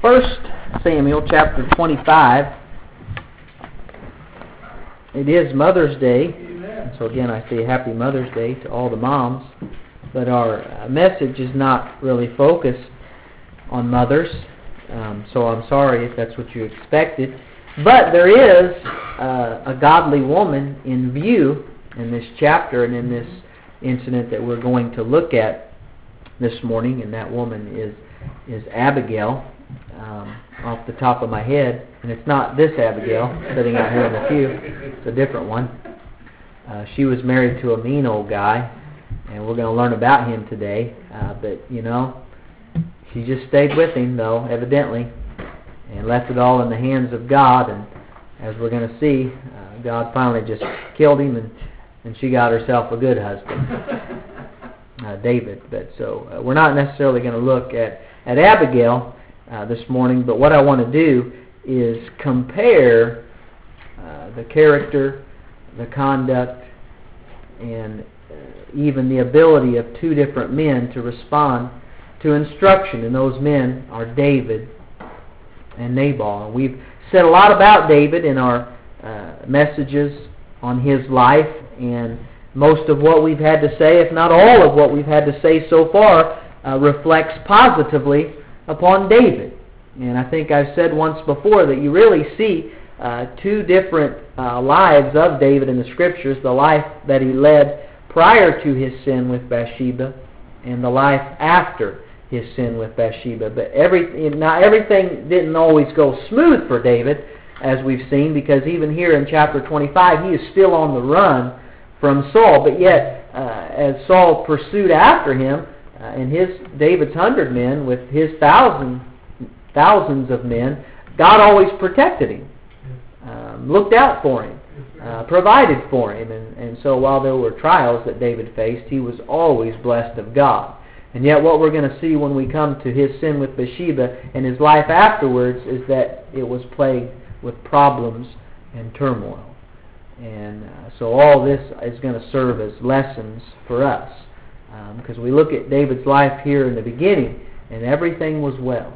1 Samuel chapter 25. It is Mother's Day. And so again, I say Happy Mother's Day to all the moms. But our message is not really focused on mothers. So I'm sorry if that's what you expected. But there is a godly woman in view in this chapter and in this incident that we're going to look at this morning. And that woman is Abigail. Off the top of my head, and it's not this Abigail sitting out here in the pew, it's a different one. She was married to a mean old guy, and we're going to learn about him today, but you know, she just stayed with him though, evidently, and left it all in the hands of God, and as we're going to see, God finally just killed him, and she got herself a good husband, David. But so we're not necessarily going to look at Abigail this morning, but what I want to do is compare the character, the conduct, and even the ability of two different men to respond to instruction, and those men are David and Nabal. And we've said a lot about David in our messages on his life, and most of what we've had to say, if not all of what we've had to say so far, reflects positively upon David. And I think I've said once before that you really see two different lives of David in the Scriptures, the life that he led prior to his sin with Bathsheba and the life after his sin with Bathsheba. But everything didn't always go smooth for David, as we've seen, because even here in chapter 25 he is still on the run from Saul. But yet, as Saul pursued after him, and David's 100 men with his thousands of men, God always protected him, looked out for him, provided for him. And so while there were trials that David faced, he was always blessed of God. And yet what we're going to see when we come to his sin with Bathsheba and his life afterwards is that it was plagued with problems and turmoil. And so all this is going to serve as lessons for us. Because we look at David's life here in the beginning, and everything was well.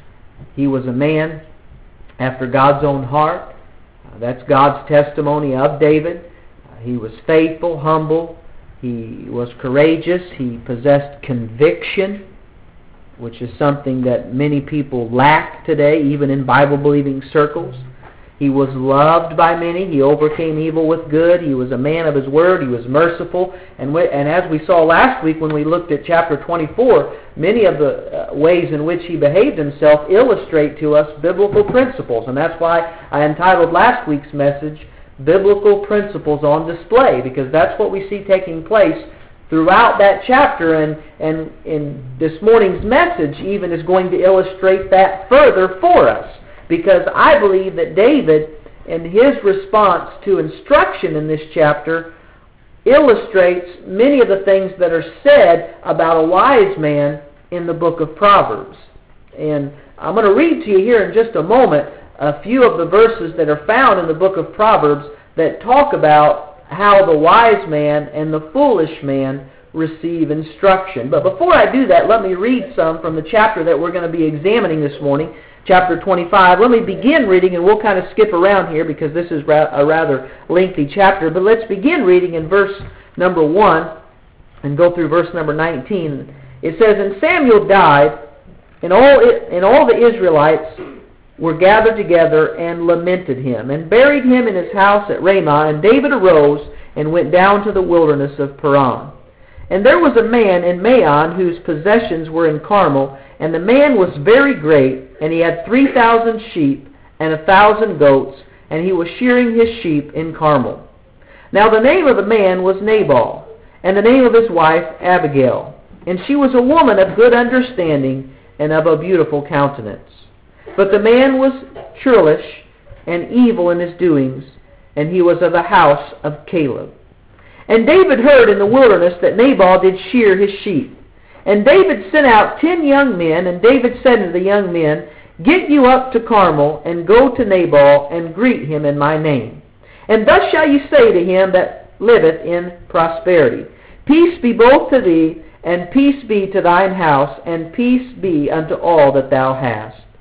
He was a man after God's own heart. That's God's testimony of David. He was faithful, humble. He was courageous. He possessed conviction, which is something that many people lack today, even in Bible-believing circles. He was loved by many. He overcame evil with good. He was a man of his word. He was merciful. And as we saw last week when we looked at chapter 24, many of the ways in which he behaved himself illustrate to us biblical principles. And that's why I entitled last week's message, Biblical Principles on Display, because that's what we see taking place throughout that chapter. And in this morning's message even is going to illustrate that further for us. Because I believe that David and his response to instruction in this chapter illustrates many of the things that are said about a wise man in the book of Proverbs. And I'm going to read to you here in just a moment a few of the verses that are found in the book of Proverbs that talk about how the wise man and the foolish man receive instruction. But before I do that, let me read some from the chapter that we're going to be examining this morning, chapter 25. Let me begin reading, and we'll kind of skip around here because this is a rather lengthy chapter. But let's begin reading in verse number 1 and go through verse number 19. It says, "And Samuel died, and all the Israelites were gathered together and lamented him, and buried him in his house at Ramah. And David arose and went down to the wilderness of Paran. And there was a man in Maon whose possessions were in Carmel, and the man was very great, and he had 3,000 sheep and 1,000 goats, and he was shearing his sheep in Carmel. Now the name of the man was Nabal, and the name of his wife Abigail. And she was a woman of good understanding and of a beautiful countenance. But the man was churlish and evil in his doings, and he was of the house of Caleb. And David heard in the wilderness that Nabal did shear his sheep. And David sent out 10 young men, and David said to the young men, Get you up to Carmel, and go to Nabal, and greet him in my name. And thus shall you say to him that liveth in prosperity, Peace be both to thee, and peace be to thine house, and peace be unto all that thou hast.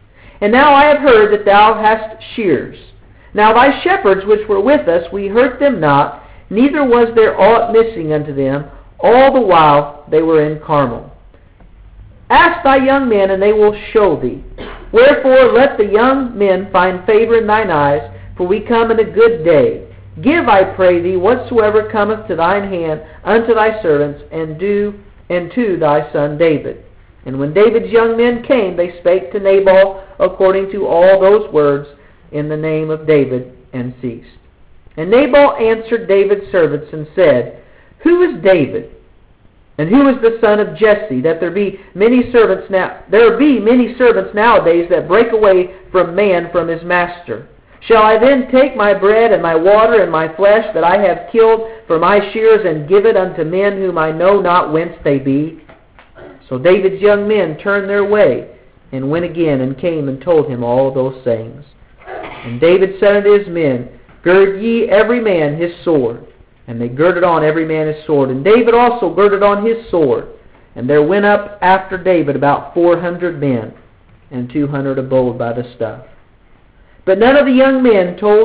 And now I have heard that thou hast shears. Now thy shepherds which were with us, we hurt them not, neither was there aught missing unto them, all the while they were in Carmel. Ask thy young men, and they will show thee. Wherefore let the young men find favor in thine eyes, for we come in a good day. Give, I pray thee, whatsoever cometh to thine hand unto thy servants, and to thy son David. And when David's young men came, they spake to Nabal according to all those words in the name of David, and ceased. And Nabal answered David's servants and said, Who is David? And who is the son of Jesse, that there be many servants nowadays that break away from man from his master? Shall I then take my bread and my water and my flesh that I have killed for my shears, and give it unto men whom I know not whence they be? So David's young men turned their way, and went again, and came and told him all those sayings. And David said unto his men, Gird ye every man his sword. And they girded on every man his sword. And David also girded on his sword. And there went up after David about 400 men, and 200 abode by the stuff. But one of the young men told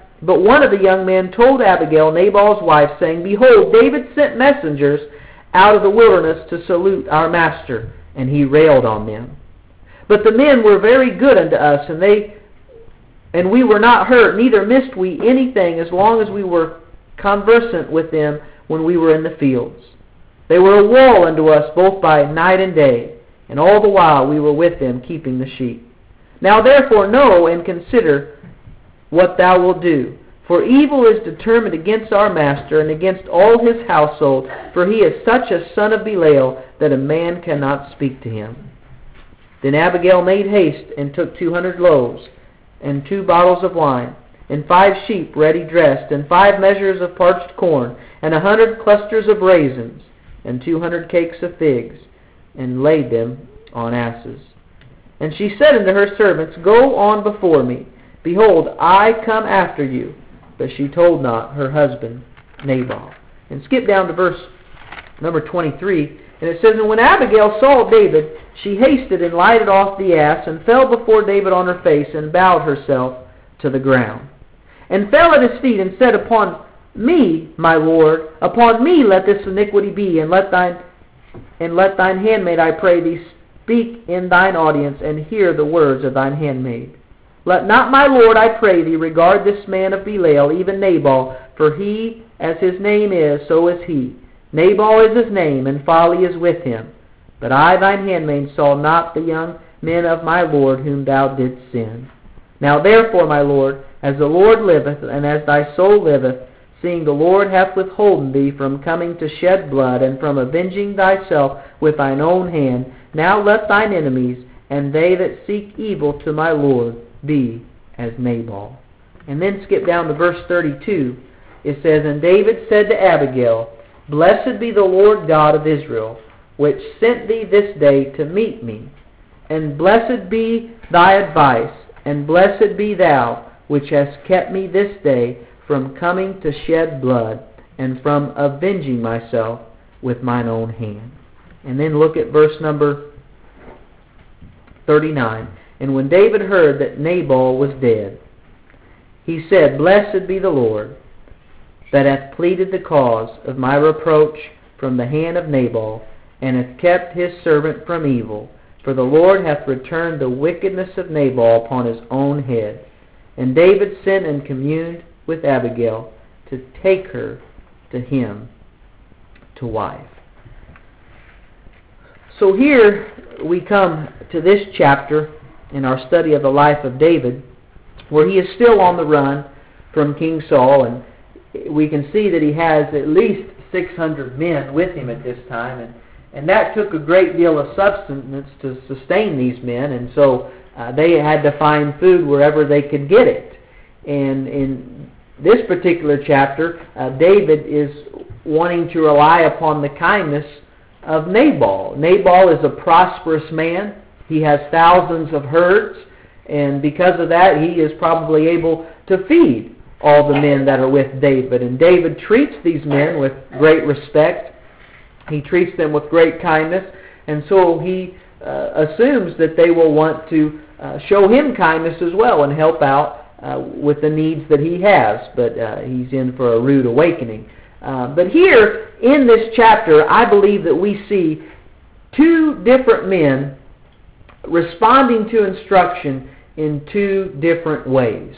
Abigail, Nabal's wife, saying, Behold, David sent messengers out of the wilderness to salute our master, and he railed on them. But the men were very good unto us, and we were not hurt, neither missed we anything, as long as we were conversant with them when we were in the fields. They were a wall unto us both by night and day, and all the while we were with them keeping the sheep. Now therefore know and consider what thou wilt do. For evil is determined against our master and against all his household, for he is such a son of Belial that a man cannot speak to him. Then Abigail made haste and took 200 loaves, and 2 bottles of wine, and 5 sheep ready dressed, and 5 measures of parched corn, and 100 clusters of raisins, and 200 cakes of figs, and laid them on asses. And she said unto her servants, Go on before me. Behold, I come after you. But she told not her husband Nabal. And skip down to verse number 23. And it says, And when Abigail saw David, she hasted and lighted off the ass, and fell before David on her face, and bowed herself to the ground. And fell at his feet, and said, Upon me, my Lord, upon me let this iniquity be, and let thine handmaid, I pray thee, speak in thine audience, and hear the words of thine handmaid. Let not my Lord, I pray thee, regard this man of Belial, even Nabal, for he, as his name is, so is he. Nabal is his name, and folly is with him. But I, thine handmaid, saw not the young men of my Lord whom thou didst send. Now therefore, my Lord, as the Lord liveth, and as thy soul liveth, seeing the Lord hath withholden thee from coming to shed blood, and from avenging thyself with thine own hand, now let thine enemies, and they that seek evil to my Lord, be as Nabal. And then skip down to verse 32. It says, And David said to Abigail, Blessed be the Lord God of Israel, which sent thee this day to meet me. And blessed be thy advice, and blessed be thou, which hast kept me this day from coming to shed blood, and from avenging myself with mine own hand. And then look at verse number 39. And when David heard that Nabal was dead, he said, Blessed be the Lord, that hath pleaded the cause of my reproach from the hand of Nabal, and hath kept his servant from evil. For the Lord hath returned the wickedness of Nabal upon his own head. And David sent and communed with Abigail to take her to him to wife. So here we come to this chapter in our study of the life of David, where he is still on the run from King Saul, and we can see that he has at least 600 men with him at this time, and that took a great deal of substance to sustain these men, and so they had to find food wherever they could get it. And in this particular chapter, David is wanting to rely upon the kindness of Nabal. Nabal is a prosperous man. He has thousands of herds, and because of that, he is probably able to feed all the men that are with David. And David treats these men with great respect. He treats them with great kindness, and so he assumes that they will want to show him kindness as well and help out with the needs that he has, but he's in for a rude awakening. But here in this chapter, I believe that we see two different men responding to instruction in two different ways.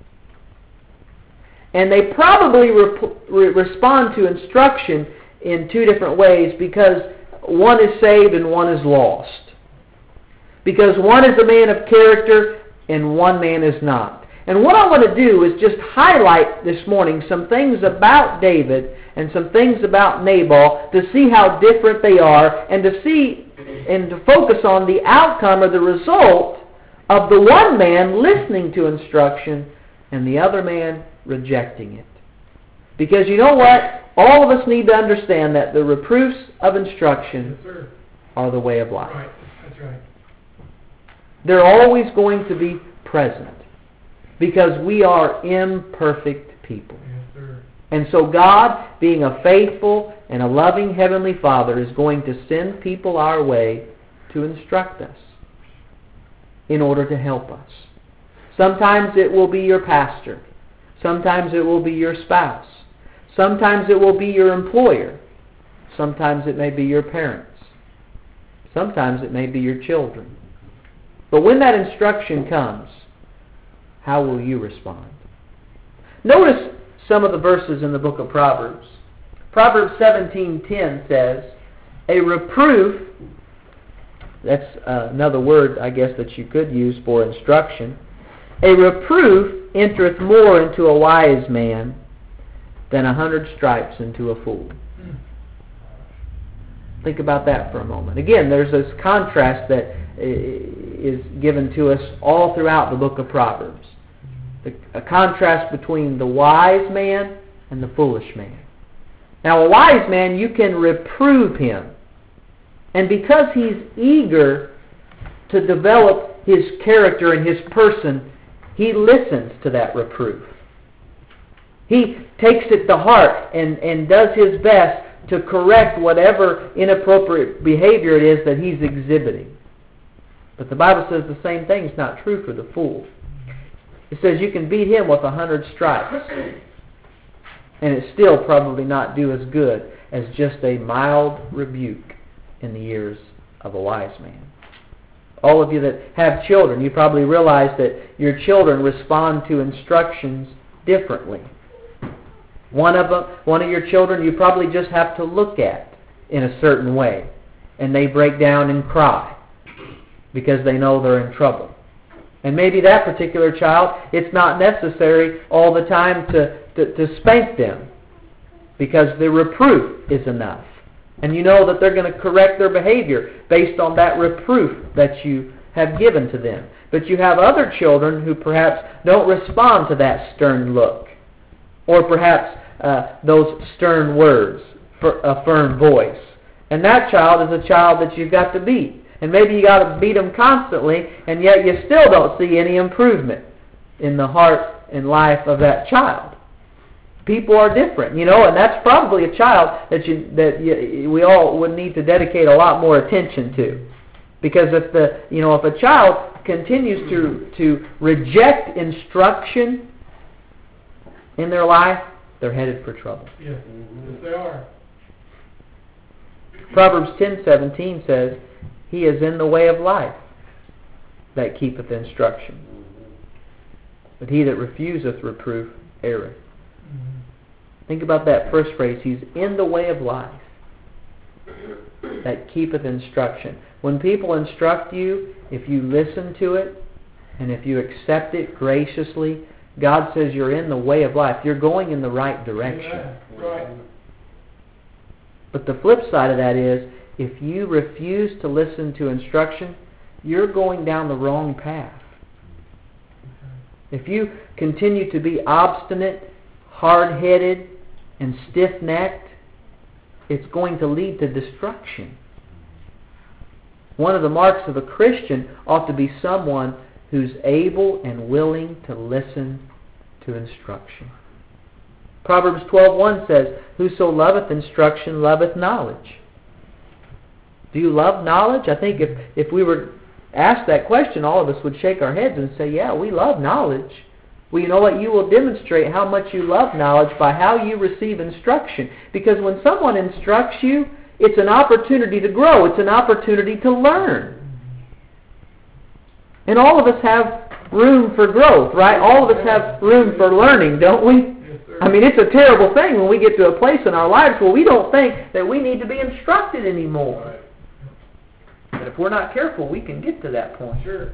And they probably respond to instruction in two different ways because one is saved and one is lost. Because one is a man of character and one man is not. And what I want to do is just highlight this morning some things about David and some things about Nabal to see how different they are and to see and to focus on the outcome or the result of the one man listening to instruction and the other man rejecting it. Because you know what? All of us need to understand that the reproofs of instruction are the way of life. Right. That's right. They're always going to be present because we are imperfect people. Yes, sir. And so God, being a faithful and a loving Heavenly Father, is going to send people our way to instruct us in order to help us. Sometimes it will be your pastor. Sometimes it will be your spouse. Sometimes it will be your employer. Sometimes it may be your parents. Sometimes it may be your children. But when that instruction comes, how will you respond? Notice some of the verses in the book of Proverbs. Proverbs 17:10 says, a reproof, that's another word I guess that you could use for instruction, a reproof entereth more into a wise man than 100 stripes into a fool. Think about that for a moment. Again, there's this contrast that is given to us all throughout the book of Proverbs. A contrast between the wise man and the foolish man. Now, a wise man, you can reprove him. And because he's eager to develop his character and his person, he listens to that reproof. He takes it to heart and does his best to correct whatever inappropriate behavior it is that he's exhibiting. But the Bible says the same thing is not true for the fool. It says you can beat him with 100 stripes, and it still probably not do as good as just a mild rebuke in the ears of a wise man. All of you that have children, you probably realize that your children respond to instructions differently. One of your children you probably just have to look at in a certain way, and they break down and cry because they know they're in trouble. And maybe that particular child, it's not necessary all the time to spank them because the reproof is enough. And you know that they're going to correct their behavior based on that reproof that you have given to them. But you have other children who perhaps don't respond to that stern look, or perhaps those stern words, a firm voice. And that child is a child that you've got to beat. And maybe you got to beat them constantly, and yet you still don't see any improvement in the heart and life of that child. People are different, and that's probably a child that we all would need to dedicate a lot more attention to, because if a child continues to reject instruction in their life, they're headed for trouble. Yes, they are. Proverbs 10:17 says, he is in the way of life that keepeth instruction, but he that refuseth reproof erreth. Think about that first phrase. He's in the way of life that keepeth instruction. When people instruct you, if you listen to it and if you accept it graciously, God says you're in the way of life. You're going in the right direction. Right. But the flip side of that is, if you refuse to listen to instruction, you're going down the wrong path. If you continue to be obstinate, hard-headed, and stiff-necked, it's going to lead to destruction. One of the marks of a Christian ought to be someone who's able and willing to listen to instruction. Proverbs 12:1 says, whoso loveth instruction loveth knowledge. Do you love knowledge? I think if we were asked that question, all of us would shake our heads and say, yeah, we love knowledge. Well, you know what? You will demonstrate how much you love knowledge by how you receive instruction. Because when someone instructs you, it's an opportunity to grow. It's an opportunity to learn. And all of us have room for growth, right? All of us have room for learning, don't we? Yes, sir. I mean, it's a terrible thing when we get to a place in our lives where we don't think that we need to be instructed anymore. Right. But if we're not careful, we can get to that point. Sure.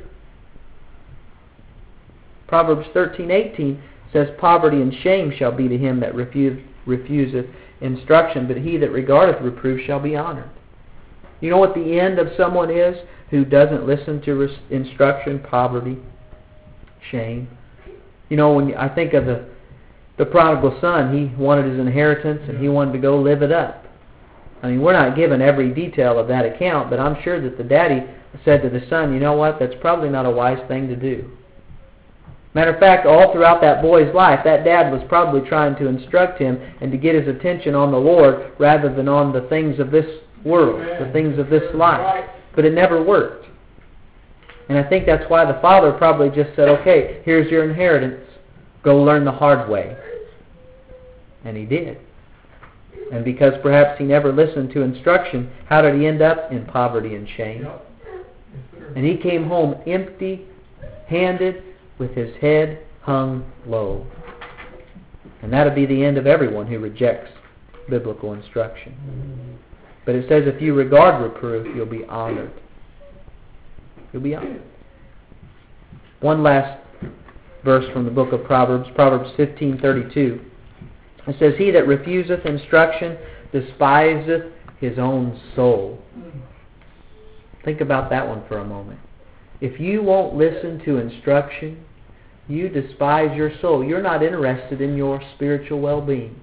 Proverbs 13:18 says, poverty and shame shall be to him that refuseth instruction, but he that regardeth reproof shall be honored. You know what the end of someone is who doesn't listen to instruction? Poverty, shame. You know, when I think of the prodigal son, he wanted his inheritance and he wanted to go live it up. I mean, we're not given every detail of that account, but I'm sure that the daddy said to the son, you know what, that's probably not a wise thing to do. Matter of fact, all throughout that boy's life, that dad was probably trying to instruct him and to get his attention on the Lord rather than on the things of this world, the things of this life. But it never worked. And I think that's why the father probably just said, okay, here's your inheritance. Go learn the hard way. And he did. And because perhaps he never listened to instruction, how did he end up? In poverty and shame. Yep. Yes, sir. And he came home empty-handed with his head hung low. And that'll be the end of everyone who rejects biblical instruction. But it says if you regard reproof, you'll be honored. You'll be honored. One last verse from the book of Proverbs, Proverbs 15:32. It says, he that refuseth instruction despiseth his own soul. Think about that one for a moment. If you won't listen to instruction, you despise your soul. You're not interested in your spiritual well-being.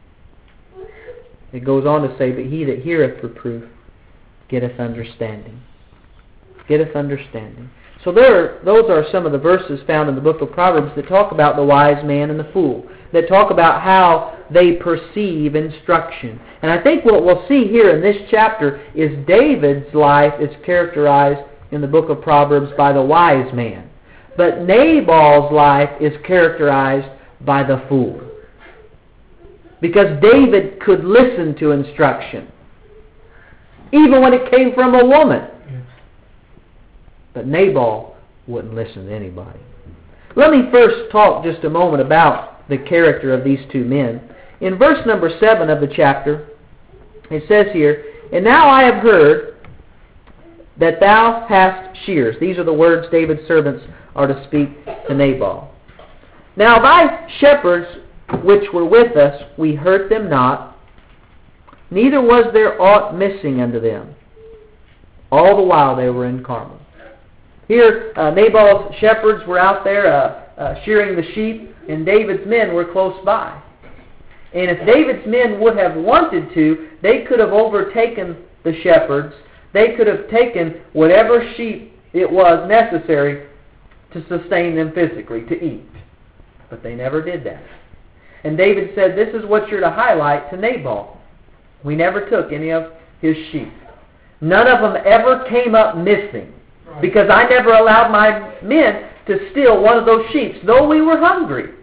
It goes on to say, but he that heareth reproof getteth understanding. Getteth understanding. So those are some of the verses found in the book of Proverbs that talk about the wise man and the fool, that talk about how they perceive instruction. And I think what we'll see here in this chapter is David's life is characterized in the book of Proverbs by the wise man. But Nabal's life is characterized by the fool. Because David could listen to instruction, even when it came from a woman. But Nabal wouldn't listen to anybody. Let me first talk just a moment about the character of these two men. In verse number 7 of the chapter, it says here, and now I have heard that thou hast shears. These are the words David's servants are to speak to Nabal. Now thy shepherds which were with us, we hurt them not, neither was there aught missing unto them, all the while they were in Carmel. Here, Nabal's shepherds were out there shearing the sheep, and David's men were close by. And if David's men would have wanted to, they could have overtaken the shepherds. They could have taken whatever sheep it was necessary to sustain them physically, to eat. But they never did that. And David said, this is what you're to highlight to Nabal. We never took any of his sheep. None of them ever came up missing. Because I never allowed my men to steal one of those sheep, though we were hungry.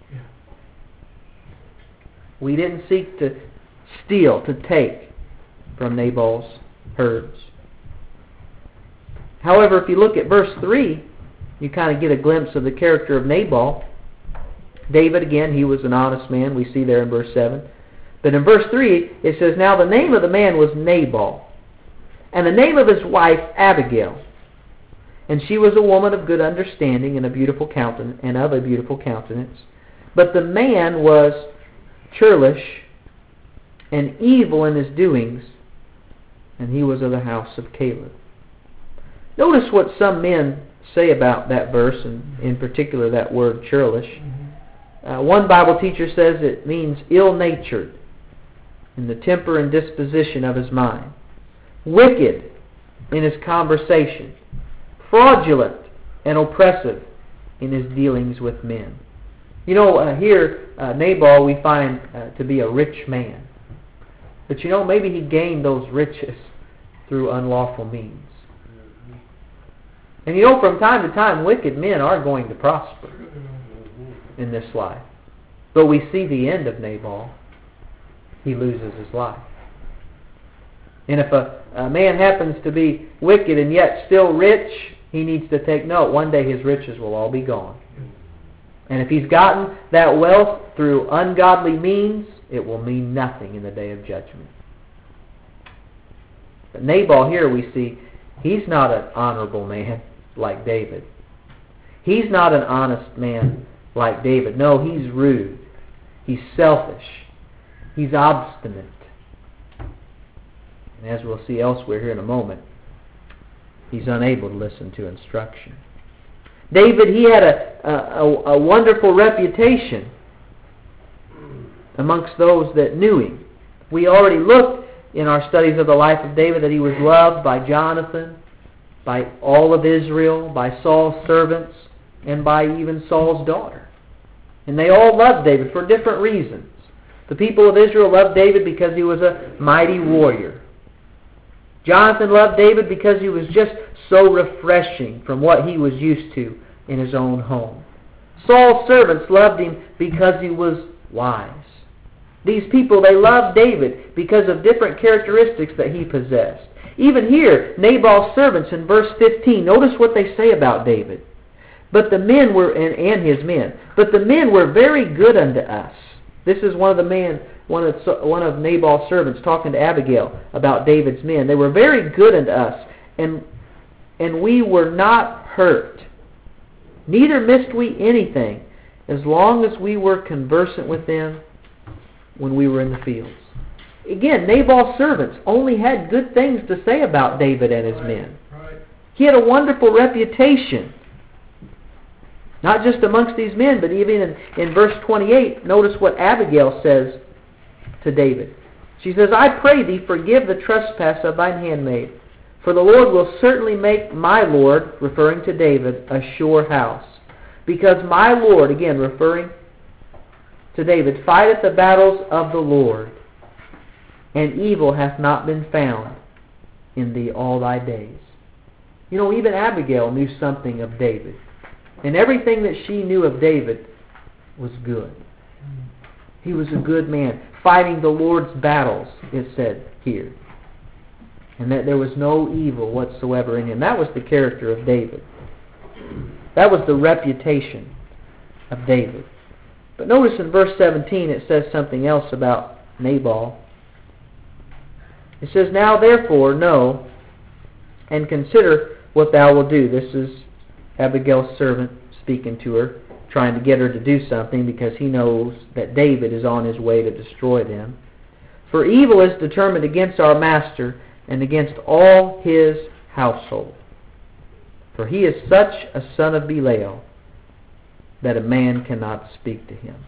We didn't seek to steal, to take from Nabal's herds. However, if you look at verse 3, you kind of get a glimpse of the character of Nabal. David, again, he was an honest man. We see there in verse 7. But in verse 3, it says, now the name of the man was Nabal, and the name of his wife Abigail. And she was a woman of good understanding and a beautiful countenance, and of a beautiful countenance. But the man was churlish and evil in his doings, and he was of the house of Caleb. Notice what some men say about that verse, and in particular that word churlish. One Bible teacher says it means ill-natured in the temper and disposition of his mind, wicked in his conversation, fraudulent and oppressive in his dealings with men. You know, here, Nabal we find to be a rich man. But you know, maybe he gained those riches through unlawful means. And you know, from time to time, wicked men are going to prosper in this life. But we see the end of Nabal. He loses his life. And if a man happens to be wicked and yet still rich, he needs to take note. One day his riches will all be gone. And if he's gotten that wealth through ungodly means, it will mean nothing in the day of judgment. But Nabal here we see, he's not an honorable man like David. He's not an honest man like David. No, he's rude. He's selfish. He's obstinate. And as we'll see elsewhere here in a moment, he's unable to listen to instruction. David, he had a wonderful reputation amongst those that knew him. We already looked in our studies of the life of David that he was loved by Jonathan, by all of Israel, by Saul's servants, and by even Saul's daughter. And they all loved David for different reasons. The people of Israel loved David because he was a mighty warrior. Jonathan loved David because he was just so refreshing from what he was used to in his own home. Saul's servants loved him because he was wise. These people, they loved David because of different characteristics that he possessed. Even here, Nabal's servants in verse 15, notice what they say about David. But the men were, and his men, but the men were very good unto us. This is one of Nabal's servants talking to Abigail about David's men. They were very good unto us, and we were not hurt. Neither missed we anything, as long as we were conversant with them when we were in the fields. Again, Nabal's servants only had good things to say about David and his men. He had a wonderful reputation. Not just amongst these men, but even in verse 28, notice what Abigail says to David. She says, I pray thee, forgive the trespass of thine handmaid, for the Lord will certainly make my Lord, referring to David, a sure house. Because my Lord, again referring to David, fighteth the battles of the Lord, and evil hath not been found in thee all thy days. You know, even Abigail knew something of David. And everything that she knew of David was good. He was a good man, fighting the Lord's battles, it said here. And that there was no evil whatsoever in him. That was the character of David. That was the reputation of David. But notice in verse 17 it says something else about Nabal. It says, Now therefore know and consider what thou wilt do. This is Abigail's servant speaking to her, trying to get her to do something because he knows that David is on his way to destroy them. For evil is determined against our master and against all his household. For he is such a son of Belial that a man cannot speak to him.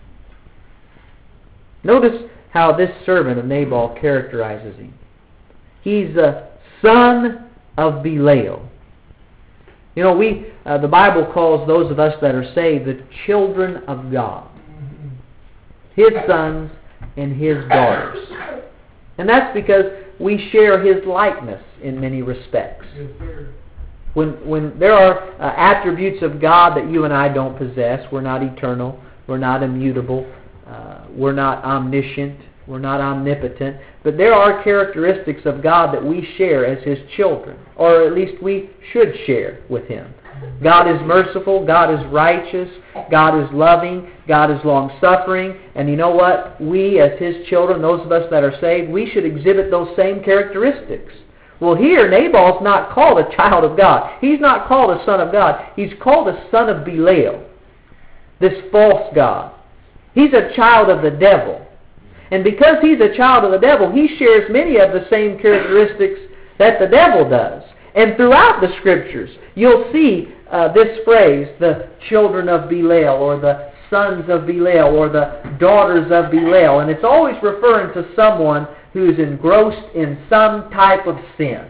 Notice how this servant of Nabal characterizes him. He's a son of Belial. You know, the Bible calls those of us that are saved the children of God. His sons and his daughters. And that's because we share his likeness in many respects. When there are attributes of God that you and I don't possess, we're not eternal, we're not immutable, we're not omniscient, we're not omnipotent, but there are characteristics of God that we share as his children, or at least we should share with him. God is merciful, God is righteous, God is loving, God is long-suffering, and you know what? We as his children, those of us that are saved, we should exhibit those same characteristics. Well, here, Nabal's not called a child of God. He's not called a son of God. He's called a son of Belial, this false god. He's a child of the devil. And because he's a child of the devil, he shares many of the same characteristics that the devil does. And throughout the Scriptures, you'll see this phrase, the children of Belial, or the sons of Belial, or the daughters of Belial. And it's always referring to someone who is engrossed in some type of sin.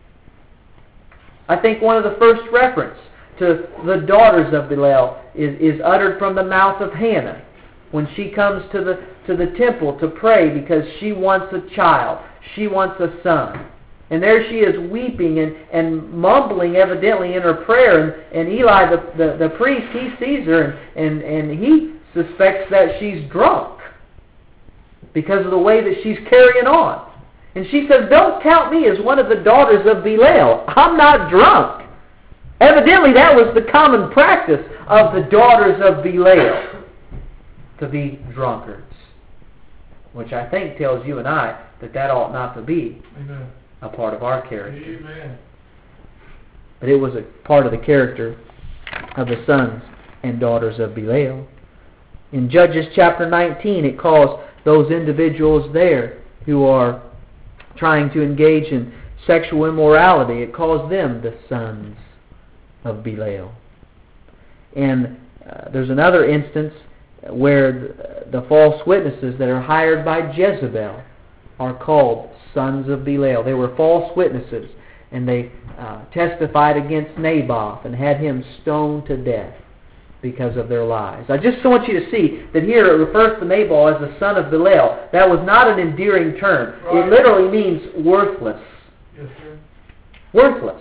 I think one of the first reference to the daughters of Belial is uttered from the mouth of Hannah when she comes to the temple to pray because she wants a child. She wants a son. And there she is weeping and mumbling evidently in her prayer. And Eli, the priest, he sees her and he suspects that she's drunk because of the way that she's carrying on. And she says, "Don't count me as one of the daughters of Belial. I'm not drunk." Evidently that was the common practice of the daughters of Belial, to be drunkards. Which I think tells you and I that ought not to be Amen. a part of our character. Amen. But it was a part of the character of the sons and daughters of Belial. In Judges chapter 19, it calls those individuals there who are trying to engage in sexual immorality, it calls them the sons of Belial. And there's another instance where the false witnesses that are hired by Jezebel are called sons of Belial. They were false witnesses, and they testified against Naboth and had him stoned to death because of their lies. I just want you to see that here it refers to Nabal as the son of Belial. That was not an endearing term. Right. It literally means worthless. Yes, sir. Worthless.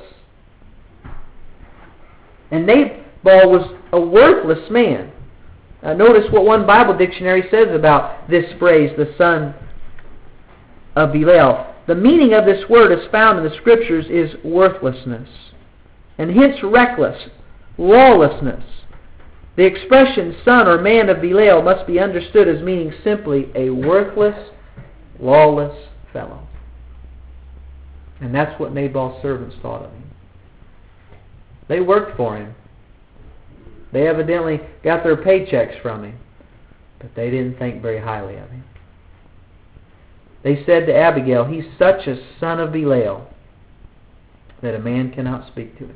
And Nabal was a worthless man. Notice what one Bible dictionary says about this phrase, the son of Belial. The meaning of this word as found in the Scriptures is worthlessness, and hence reckless, lawlessness. The expression son or man of Belial must be understood as meaning simply a worthless, lawless fellow. And that's what Nabal's servants thought of him. They worked for him. They evidently got their paychecks from him, but they didn't think very highly of him. They said to Abigail, "He's such a son of Belial that a man cannot speak to him."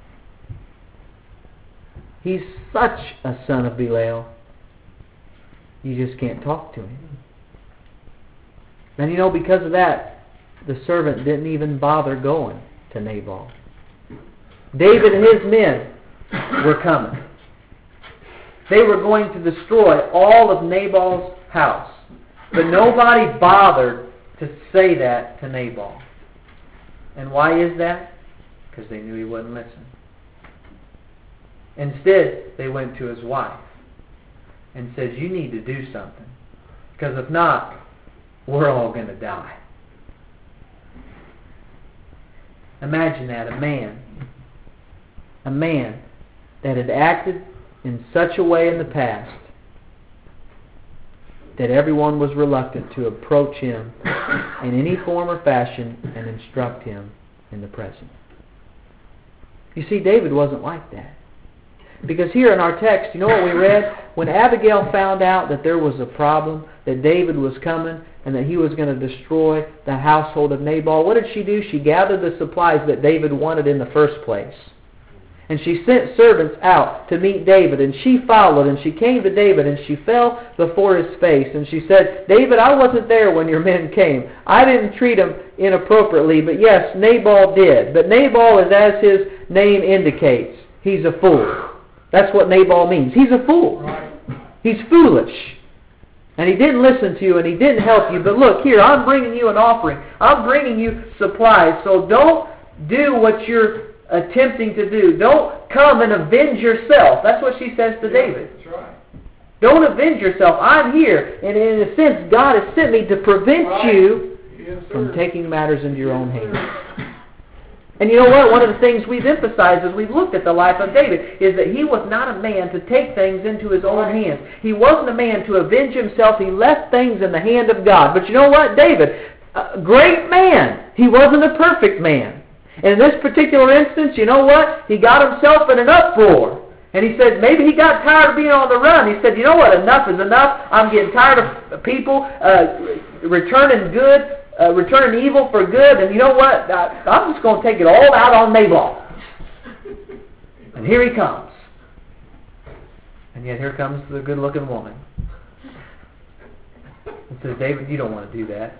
He's such a son of Belial, you just can't talk to him. And you know, because of that, the servant didn't even bother going to Nabal. David and his men were coming. They were going to destroy all of Nabal's house. But nobody bothered to say that to Nabal. And why is that? Because they knew he wouldn't listen. Instead, they went to his wife and said, "You need to do something. Because if not, we're all going to die." Imagine that, a man that had acted in such a way in the past that everyone was reluctant to approach him in any form or fashion and instruct him in the present. You see, David wasn't like that. Because here in our text, you know what we read? When Abigail found out that there was a problem, that David was coming, and that he was going to destroy the household of Nabal, what did she do? She gathered the supplies that David wanted in the first place. And she sent servants out to meet David, and she followed, and she came to David, and she fell before his face, and she said, "David, I wasn't there when your men came. I didn't treat them inappropriately, but yes, Nabal did. But Nabal is as his name indicates. He's a fool." That's what Nabal means. He's a fool. Right. He's foolish. And he didn't listen to you, and he didn't help you. But look, here, I'm bringing you an offering. I'm bringing you supplies. So don't do what you're attempting to do. Don't come and avenge yourself. That's what she says to David. That's right. Don't avenge yourself. I'm here. And in a sense, God has sent me to prevent Right. you Yes, sir. from taking matters into your own hands. And you know what? One of the things we've emphasized as we've looked at the life of David is that he was not a man to take things into his own hands. He wasn't a man to avenge himself. He left things in the hand of God. But you know what? David, a great man. He wasn't a perfect man. And in this particular instance, you know what? He got himself in an uproar. And he said, maybe he got tired of being on the run. He said, you know what? Enough is enough. I'm getting tired of people returning evil for good. And you know what? I'm just going to take it all out on Nabal. And here he comes. And yet here comes the good-looking woman. And says, David, you don't want to do that.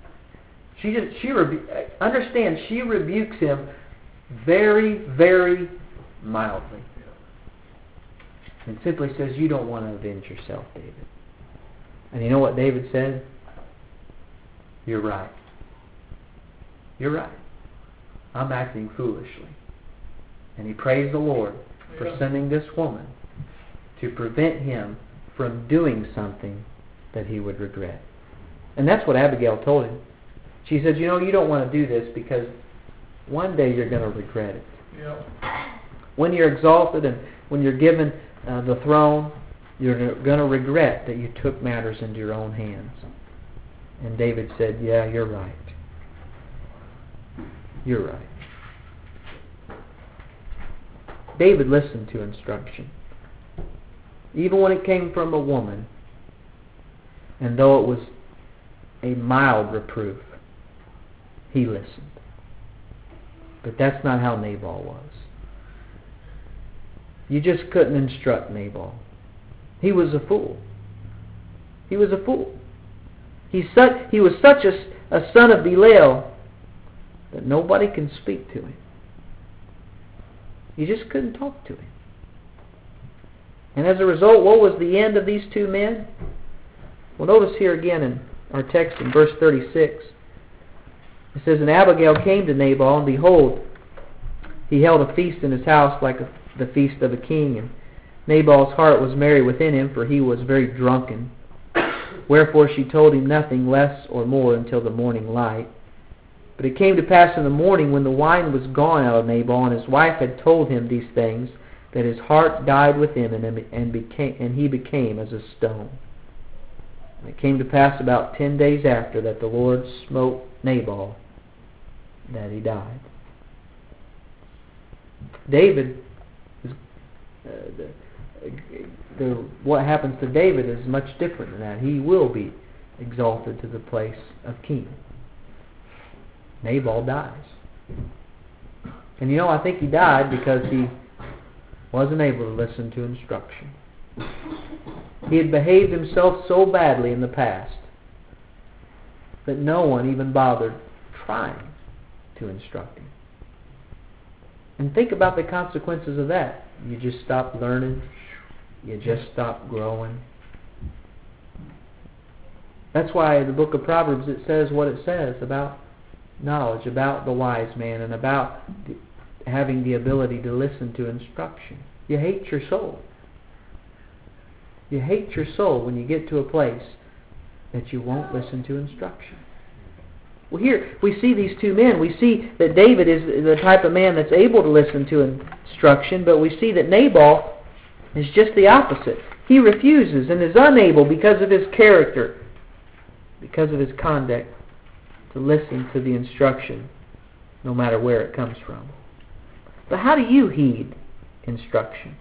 Understand, she rebukes him very, very mildly. And simply says, you don't want to avenge yourself, David. And you know what David said? You're right. You're right. I'm acting foolishly. And he praised the Lord for sending this woman to prevent him from doing something that he would regret. And that's what Abigail told him. She said, you don't want to do this because one day you're going to regret it. Yep. When you're exalted and when you're given the throne, you're going to regret that you took matters into your own hands. And David said, yeah, you're right. You're right. David listened to instruction. Even when it came from a woman, and though it was a mild reproof, he listened. But that's not how Nabal was. You just couldn't instruct Nabal. He was a fool. He was a fool. He was such a son of Belial that nobody can speak to him. You just couldn't talk to him. And as a result, what was the end of these two men? Well, notice here again in our text in verse 36. It says, And Abigail came to Nabal, and behold, he held a feast in his house like the feast of a king. And Nabal's heart was merry within him, for he was very drunken. Wherefore she told him nothing less or more until the morning light. But it came to pass in the morning, when the wine was gone out of Nabal, and his wife had told him these things, that his heart died within him, and he became as a stone. And it came to pass about 10 days after that the Lord smote Nabal, that he died. David, what happens to David is much different than that. He will be exalted to the place of king. Nabal dies. And I think he died because he wasn't able to listen to instruction. He had behaved himself so badly in the past that no one even bothered trying to instruct him. And think about the consequences of that. You just stop learning. You just stop growing. That's why in the book of Proverbs it says what it says about knowledge, about the wise man, and about having the ability to listen to instruction. You hate your soul. You hate your soul when you get to a place that you won't listen to instruction. Well, here we see these two men. We see that David is the type of man that's able to listen to instruction, but we see that Nabal is just the opposite. He refuses and is unable because of his character, because of his conduct, to listen to the instruction, no matter where it comes from. But how do you heed instruction?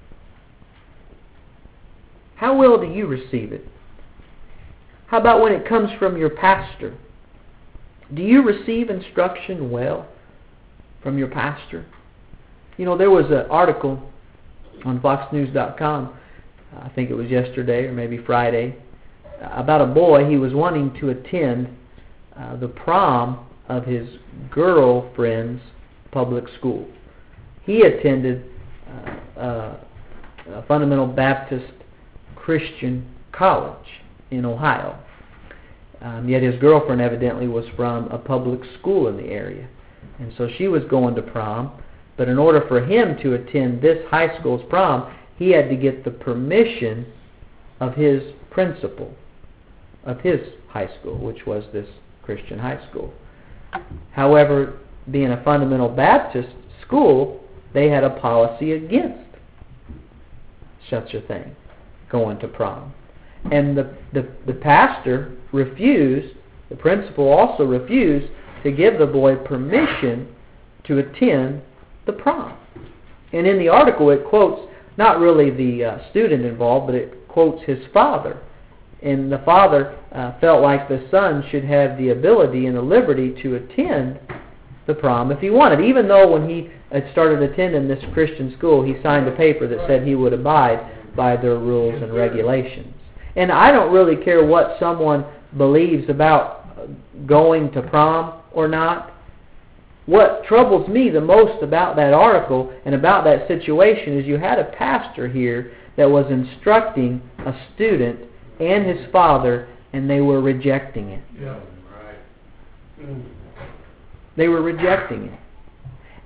How well do you receive it? How about when it comes from your pastor? Do you receive instruction well from your pastor? There was an article on FoxNews.com, I think it was yesterday or maybe Friday, about a boy. He was wanting to attend the prom of his girlfriend's public school. He attended a Fundamental Baptist Christian college in Ohio. Yet his girlfriend evidently was from a public school in the area. And so she was going to prom, but in order for him to attend this high school's prom, he had to get the permission of his principal of his high school, which was this Christian high school. However, being a Fundamental Baptist school, they had a policy against such a thing, going to prom. And the pastor refused, the principal also refused to give the boy permission to attend the prom. And in the article it quotes not really the student involved, but it quotes his father. And the father felt like the son should have the ability and the liberty to attend the prom if he wanted, even though when he had started attending this Christian school, he signed a paper that said he would abide by their rules and regulations. And I don't really care what someone believes about going to prom or not. What troubles me the most about that article and about that situation is you had a pastor here that was instructing a student and his father, and they were rejecting it. Yeah, right. They were rejecting it.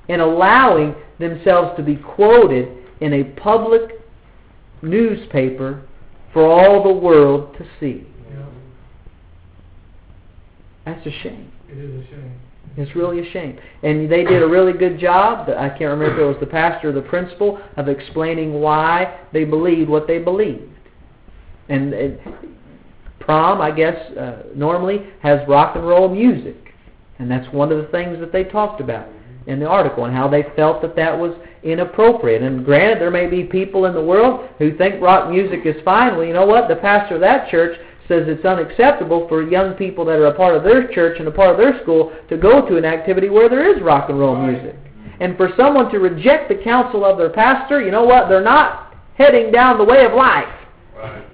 and allowing themselves to be quoted in a public newspaper for all the world to see. Yeah. That's a shame. It is a shame. It's really a shame. And they did a really good job, I can't remember if it was the pastor or the principal, of explaining why they believed what they believed. And prom, I guess, normally has rock and roll music. And that's one of the things that they talked about in the article, and how they felt that that was inappropriate. And granted, there may be people in the world who think rock music is fine. Well, you know what? The pastor of that church says it's unacceptable for young people that are a part of their church and a part of their school to go to an activity where there is rock and roll music. And for someone to reject the counsel of their pastor, you know what? They're not heading down the way of life. Right.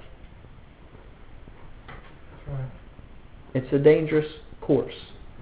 It's a dangerous course.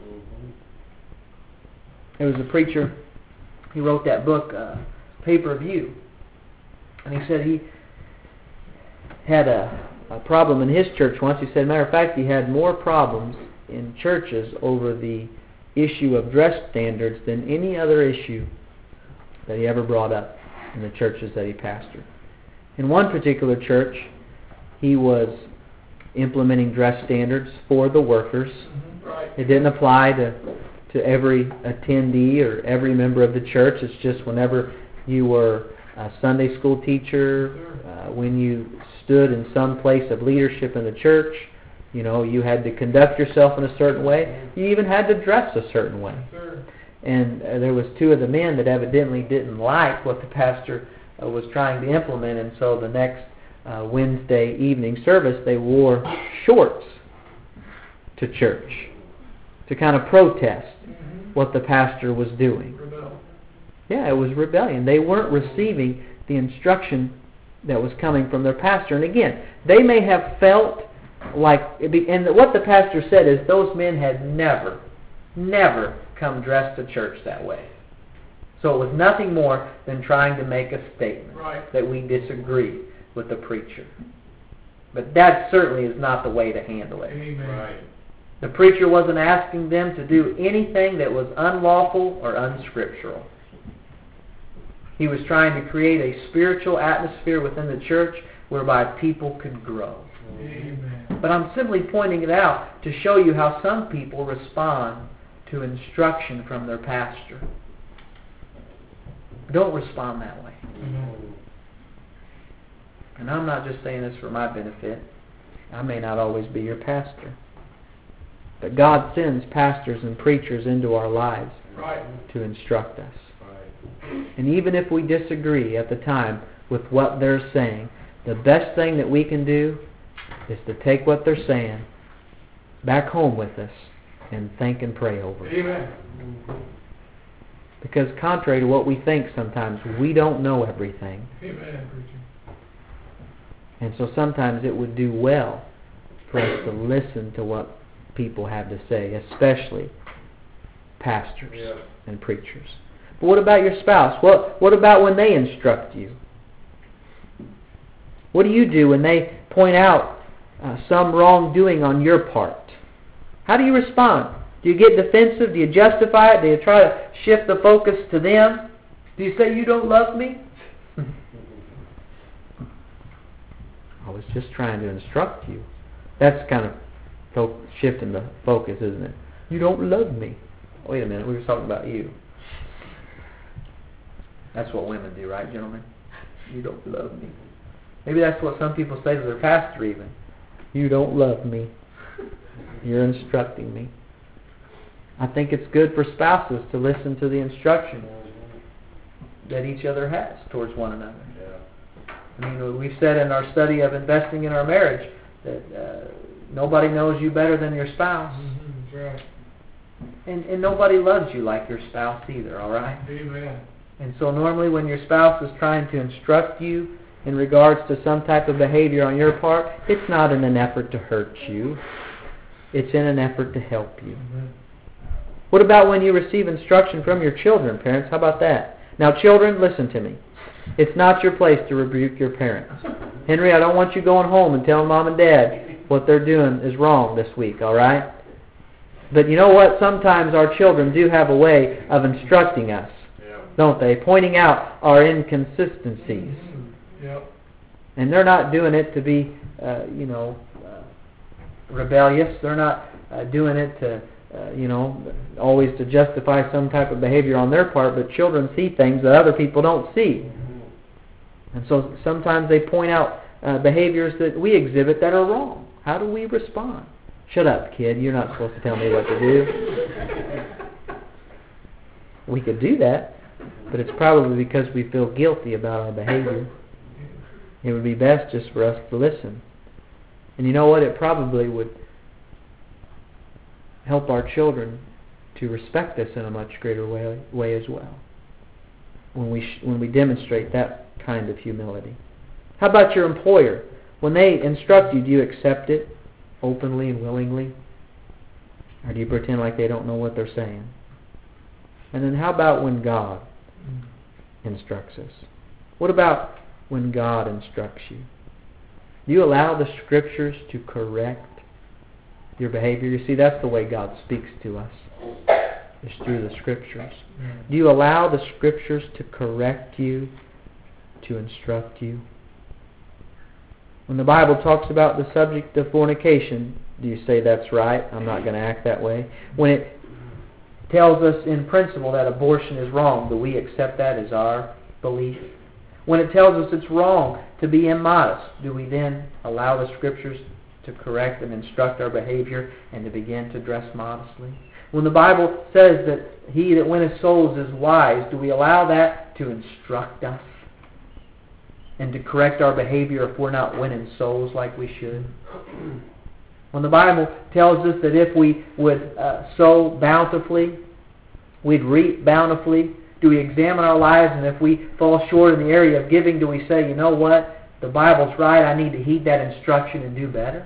There was a preacher, he wrote that book, Pay-Per-View. And he said he had a problem in his church once. He said, matter of fact, he had more problems in churches over the issue of dress standards than any other issue that he ever brought up in the churches that he pastored. In one particular church, he was implementing dress standards for the workers. Right. It didn't apply to every attendee or every member of the church. It's just whenever you were a Sunday school teacher, when you stood in some place of leadership in the church, you know, you had to conduct yourself in a certain way. You even had to dress a certain way. Sure. And there was two of the men that evidently didn't like what the pastor was trying to implement, and so the next Wednesday evening service, they wore shorts to church to kind of protest what the pastor was doing. Rebel. Yeah, it was rebellion. They weren't receiving the instruction that was coming from their pastor. And again, they may have felt like, and what the pastor said is those men had never come dressed to church that way. So it was nothing more than trying to make a statement that we disagree with the preacher. But that certainly is not the way to handle it. Amen. Right. The preacher wasn't asking them to do anything that was unlawful or unscriptural. He was trying to create a spiritual atmosphere within the church whereby people could grow. Amen. But I'm simply pointing it out to show you how some people respond to instruction from their pastor. Don't respond that way. Amen. And I'm not just saying this for my benefit. I may not always be your pastor. But God sends pastors and preachers into our lives to instruct us. And even if we disagree at the time with what they're saying, the best thing that we can do is to take what they're saying back home with us and think and pray over it. Amen. Because contrary to what we think sometimes, we don't know everything. Amen, preacher. And so sometimes it would do well for us to listen to what people have to say, especially pastors and preachers. But what about your spouse? What about when they instruct you? What do you do when they point out some wrongdoing on your part? How do you respond? Do you get defensive? Do you justify it? Do you try to shift the focus to them? Do you say, you don't love me? I was just trying to instruct you. That's kind of shifting the focus, isn't it? You don't love me. Wait a minute, we were talking about you. That's what women do, right, gentlemen? You don't love me. Maybe that's what some people say to their pastor even. You don't love me. You're instructing me. I think it's good for spouses to listen to the instruction that each other has towards one another. I mean, we've said in our study of investing in our marriage that nobody knows you better than your spouse. Mm-hmm. That's right. And nobody loves you like your spouse either, all right? Amen. And so normally when your spouse is trying to instruct you in regards to some type of behavior on your part, it's not in an effort to hurt you. It's in an effort to help you. Mm-hmm. What about when you receive instruction from your children, parents? How about that? Now, children, listen to me. It's not your place to rebuke your parents. Henry, I don't want you going home and telling mom and dad what they're doing is wrong this week, all right? But you know what? Sometimes our children do have a way of instructing us. don't they? Pointing out our inconsistencies. Yep. And they're not doing it to be, rebellious. They're not doing it to, always to justify some type of behavior on their part, but children see things that other people don't see. And so sometimes they point out behaviors that we exhibit that are wrong. How do we respond? Shut up, kid. You're not supposed to tell me what to do. We could do that, but it's probably because we feel guilty about our behavior. It would be best just for us to listen. And you know what? It probably would help our children to respect us in a much greater way as well, when we demonstrate that kind of humility. How about your employer? When they instruct you, do you accept it openly and willingly? Or do you pretend like they don't know what they're saying? And then how about when God instructs us? What about when God instructs you? Do you allow the Scriptures to correct your behavior? You see, that's the way God speaks to us, is through the Scriptures. Do you allow the Scriptures to correct you, to instruct you? When the Bible talks about the subject of fornication, do you say that's right? I'm not going to act that way. When it tells us in principle that abortion is wrong, do we accept that as our belief? When it tells us it's wrong to be immodest, do we then allow the Scriptures to correct and instruct our behavior and to begin to dress modestly? When the Bible says that he that winneth souls is wise, do we allow that to instruct us and to correct our behavior if we're not winning souls like we should? When the Bible tells us that if we would sow bountifully, we'd reap bountifully, do we examine our lives, and if we fall short in the area of giving, do we say, you know what, the Bible's right, I need to heed that instruction and do better?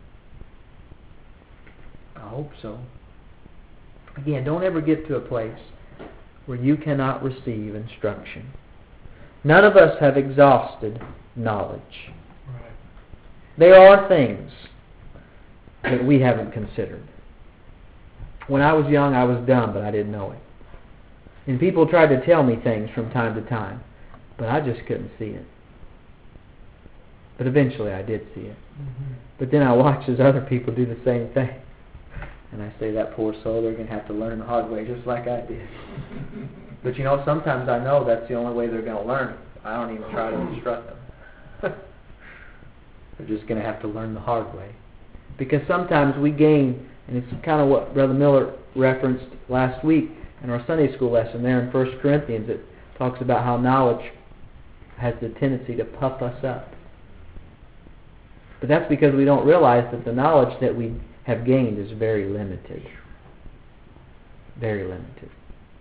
I hope so. Again, don't ever get to a place where you cannot receive instruction. None of us have exhausted knowledge. Right. There are things that we haven't considered. When I was young, I was dumb, but I didn't know it. And people tried to tell me things from time to time, but I just couldn't see it. But eventually I did see it. Mm-hmm. But then I watched as other people do the same thing. And I say, that poor soul, they're going to have to learn the hard way just like I did. But sometimes I know that's the only way they're going to learn. I don't even try to instruct them. They're just going to have to learn the hard way. Because sometimes we gain, and it's kind of what Brother Miller referenced last week in our Sunday school lesson there in 1 Corinthians. It talks about how knowledge has the tendency to puff us up. But that's because we don't realize that the knowledge that we have gained is very limited. Very limited.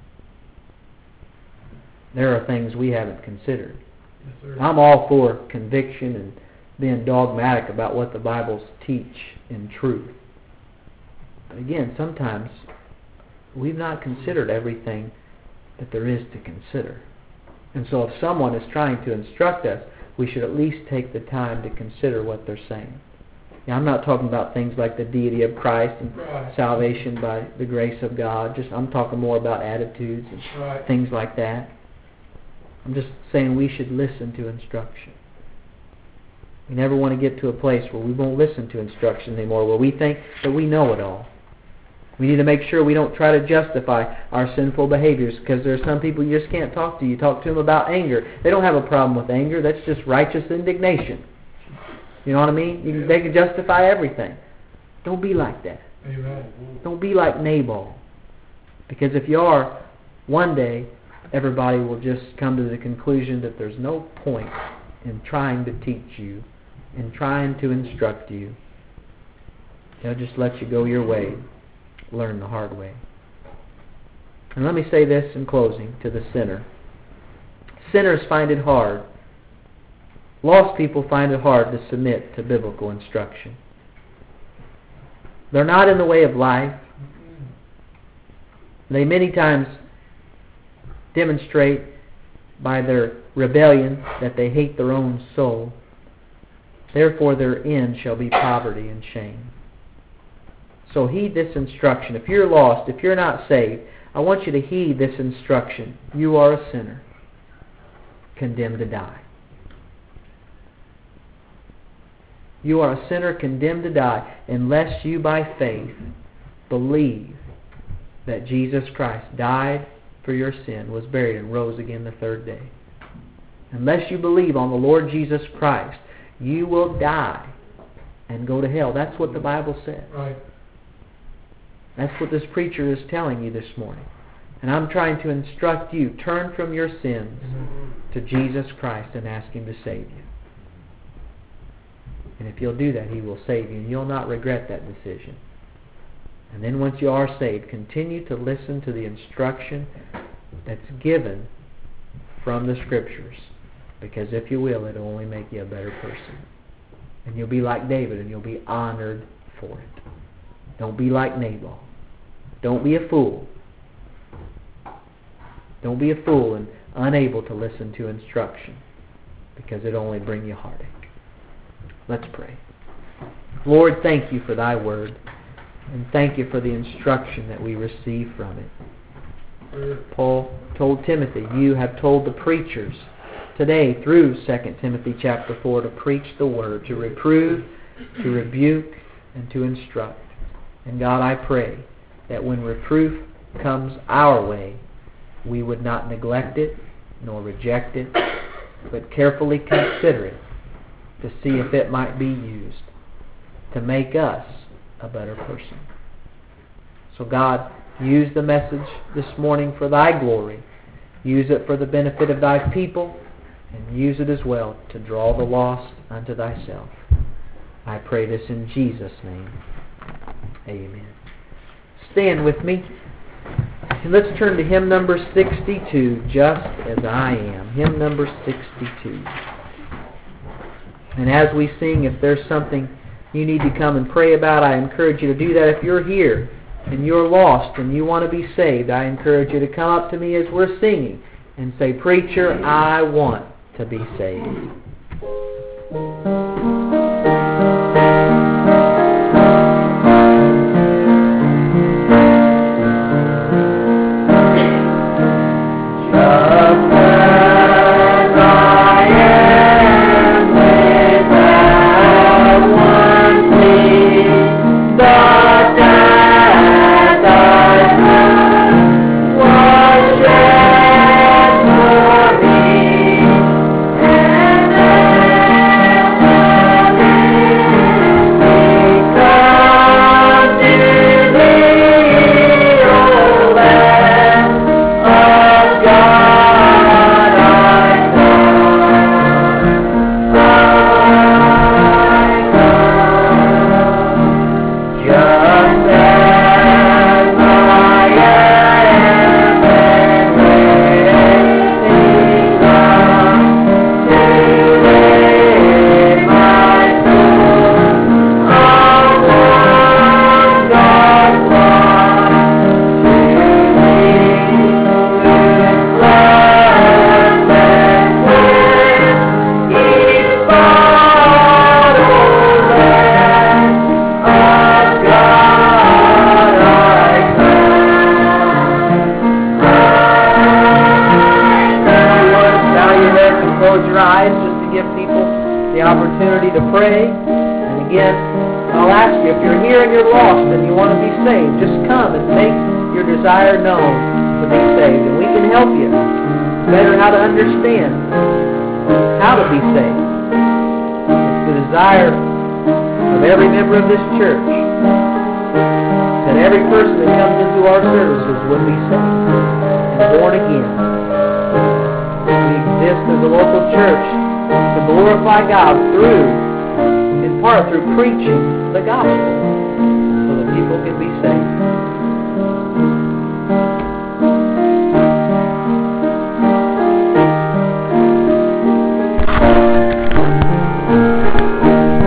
There are things we haven't considered. Yes, sir. I'm all for conviction and being dogmatic about what the Bibles teach in truth. But again, sometimes we've not considered everything that there is to consider. And so if someone is trying to instruct us, we should at least take the time to consider what they're saying. Now, I'm not talking about things like the deity of Christ and salvation by the grace of God. I'm talking more about attitudes and things like that. I'm just saying we should listen to instruction. We never want to get to a place where we won't listen to instruction anymore, where we think that we know it all. We need to make sure we don't try to justify our sinful behaviors, because there are some people you just can't talk to. You talk to them about anger. They don't have a problem with anger. That's just righteous indignation. You know what I mean? They can justify everything. Don't be like that. Amen. Don't be like Nabal. Because if you are, one day everybody will just come to the conclusion that there's no point in trying to teach you, in trying to instruct you. They'll just let you go your way. Learn the hard way. And let me say this in closing to the sinner. Sinners find it hard. Lost people find it hard to submit to biblical instruction. They're not in the way of life. They many times demonstrate by their rebellion that they hate their own soul. Therefore their end shall be poverty and shame. So heed this instruction. If you're lost, if you're not saved, I want you to heed this instruction. You are a sinner, condemned to die. You are a sinner condemned to die unless you by faith believe that Jesus Christ died for your sin, was buried, and rose again the third day. Unless you believe on the Lord Jesus Christ, you will die and go to hell. That's what the Bible says. Right. That's what this preacher is telling you this morning. And I'm trying to instruct you, turn from your sins to Jesus Christ and ask Him to save you. And if you'll do that, He will save you, and you'll not regret that decision. And then once you are saved, continue to listen to the instruction that's given from the Scriptures. Because if you will, it'll only make you a better person. And you'll be like David, and you'll be honored for it. Don't be like Nabal. Don't be a fool. Don't be a fool and unable to listen to instruction, because it'll only bring you heartache. Let's pray. Lord, thank You for Thy Word, and thank You for the instruction that we receive from it. Paul told Timothy, You have told the preachers today through 2 Timothy chapter 4 to preach the Word, to reprove, to rebuke, and to instruct. And God, I pray that when reproof comes our way, we would not neglect it nor reject it, but carefully consider it to see if it might be used to make us a better person. So God, use the message this morning for Thy glory. Use it for the benefit of Thy people, and use it as well to draw the lost unto Thyself. I pray this in Jesus' name. Amen. Stand with me. And let's turn to hymn number 62, Just As I Am. Hymn number 62. And as we sing, if there's something you need to come and pray about, I encourage you to do that. If you're here and you're lost and you want to be saved, I encourage you to come up to me as we're singing and say, Preacher, I want to be saved. To pray. And again, I'll ask you, if you're here and you're lost and you want to be saved, just come and make your desire known to be saved, and we can help you better how to understand how to be saved. It's the desire of every member of this church that every person that comes into our services would be saved and born again. We exist as a local church to glorify God in part through preaching the gospel so that people can be saved.